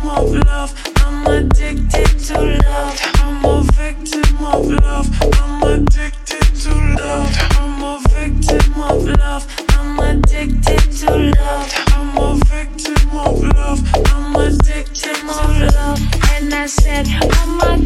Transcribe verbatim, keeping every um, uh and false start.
victim of love. I'm addicted to love. I'm a victim of love. I'm addicted to love. I'm a victim of love. I'm addicted to love. I'm a victim of love. I'm addicted to love. And I said, I'm